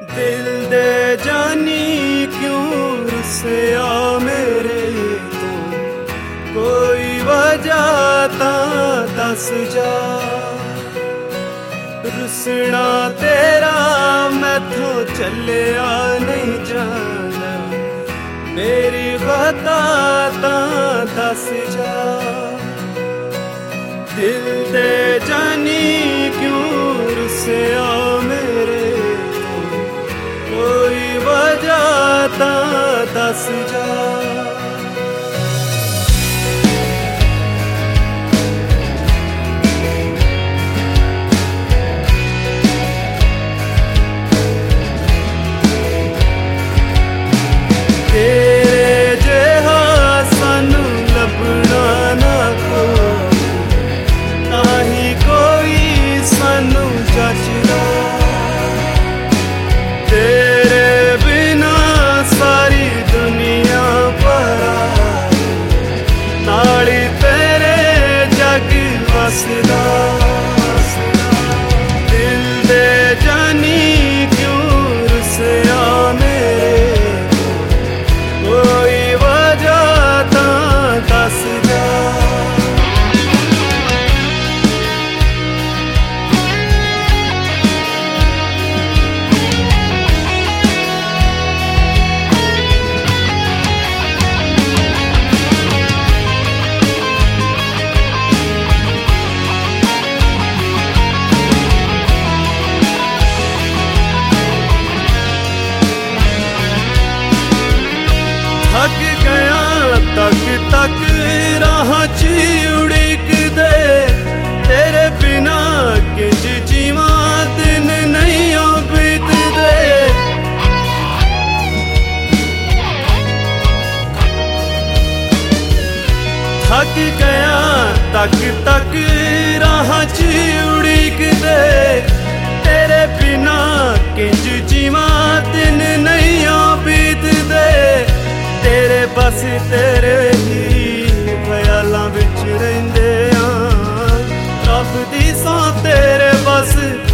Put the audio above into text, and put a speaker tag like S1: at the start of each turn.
S1: दिल दे जानी क्यों रुसिया मेरे तो, कोई वजह तां दस जा। रुसना तेरा मैथों चलिया नहीं जाना, मेरी खता तां दस जा। दिल दे जानी क्यों रुसिया मेरे तो, कोई वजह तां दस जा। तेरे जिहा सानू लभना ना कोई, ताही कोई सानू जचदा। तेरे बिना सारी दुनिया पराई, नाली तेरे जग वसदा। दिल दे जानी क्यों रुसिया मेरे, कोई वजह तां दस जा। थक गया तक तक राह च उड़ीक दे, तेरे बिना किंज जीवा दिन नहीं बीत दे। थक गया तक तक राह च उड़ीक दे, तेरे बिना किंज जीवा दिन नहीं बीत दे। तेरे बस तेरे ही ख्यालां विच रहिंदे आ, रब दी सौं तेरे बस